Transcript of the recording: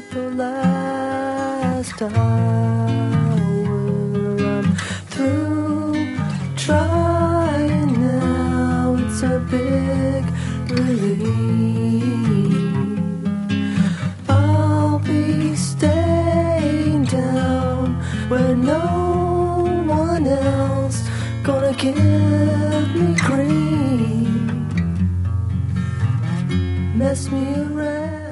the last hour. I'm through trying now, it's a big relief. I'll be staying down where no one else gonna give me grief, mess me around.